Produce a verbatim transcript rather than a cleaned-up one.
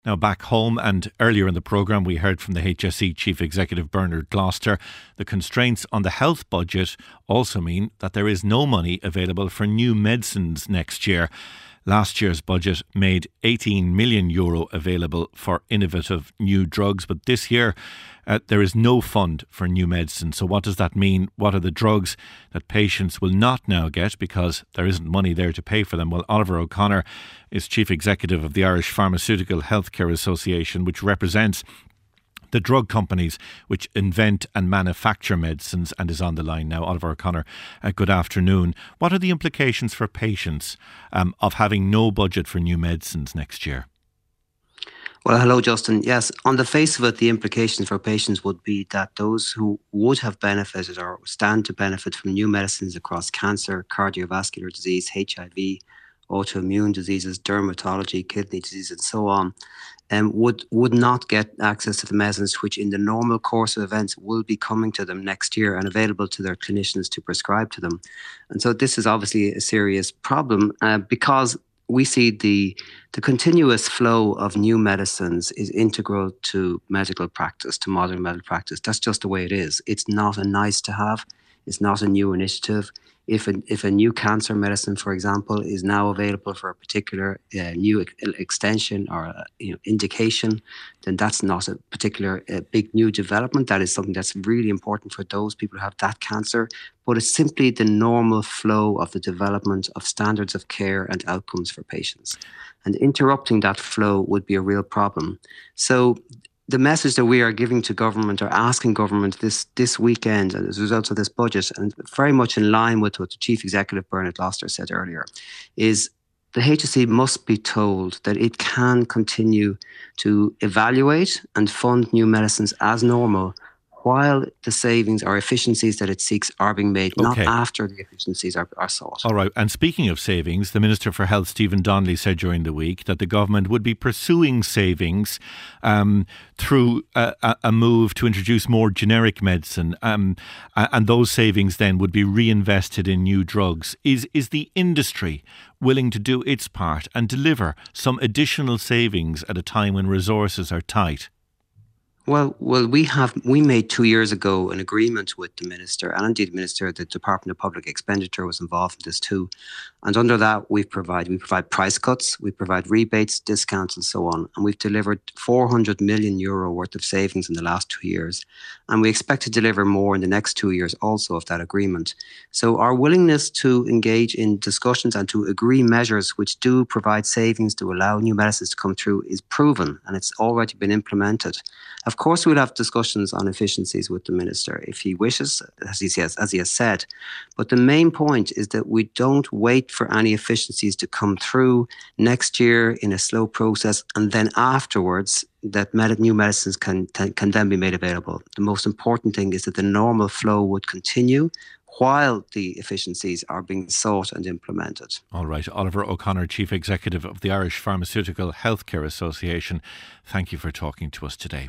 Now back home, and earlier in the programme we heard from the H S E Chief Executive Bernard Gloucester. The constraints on the health budget also mean that there is no money available for new medicines next year. Last year's budget made eighteen million euro available for innovative new drugs, but this year uh, there is no fund for new medicine. So what does that mean? What are the drugs that patients will not now get because there isn't money there to pay for them? Well, Oliver O'Connor is Chief Executive of the Irish Pharmaceutical Healthcare Association, which represents the drug companies which invent and manufacture medicines, and is on the line now. Oliver O'Connor, uh, good afternoon. What are the implications for patients um, of having no budget for new medicines next year? Well, hello, Justin. Yes, on the face of it, the implications for patients would be that those who would have benefited or stand to benefit from new medicines across cancer, cardiovascular disease, H I V, autoimmune diseases, dermatology, kidney disease, and so on, um, would would not get access to the medicines which in the normal course of events will be coming to them next year and available to their clinicians to prescribe to them. And so this is obviously a serious problem uh, because we see the the continuous flow of new medicines is integral to medical practice, to modern medical practice. That's just the way it is. It's not a nice to have. It's not a new initiative. If a, if a new cancer medicine, for example, is now available for a particular uh, new ex- extension or uh, you know, indication, then that's not a particular uh, big new development. That is something that's really important for those people who have that cancer. But it's simply the normal flow of the development of standards of care and outcomes for patients. And interrupting that flow would be a real problem. So the message that we are giving to government or asking government this this weekend as a result of this budget, and very much in line with what the Chief Executive Bernard Gloucester said earlier, is the H S E must be told that it can continue to evaluate and fund new medicines as normal while the savings or efficiencies that it seeks are being made, okay. not after the efficiencies are, are sought. All right. And speaking of savings, the Minister for Health, Stephen Donnelly, said during the week that the government would be pursuing savings um, through a, a move to introduce more generic medicine, um, and those savings then would be reinvested in new drugs. Is is the industry willing to do its part and deliver some additional savings at a time when resources are tight? Well, well, we have we made two years ago an agreement with the minister, and indeed the minister, the Department of Public Expenditure was involved in this too. And under that, we provide we provide price cuts, we provide rebates, discounts, and so on. And we've delivered four hundred million euro worth of savings in the last two years, and we expect to deliver more in the next two years also of that agreement. So our willingness to engage in discussions and to agree measures which do provide savings to allow new medicines to come through is proven, and it's already been implemented. Of course, we'll have discussions on efficiencies with the minister if he wishes, as he says, as he has said. But the main point is that we don't wait for any efficiencies to come through next year in a slow process, and then afterwards that med- new medicines can, can can then be made available. The most important thing is that the normal flow would continue while the efficiencies are being sought and implemented. All right. Oliver O'Connor, Chief Executive of the Irish Pharmaceutical Healthcare Association, thank you for talking to us today.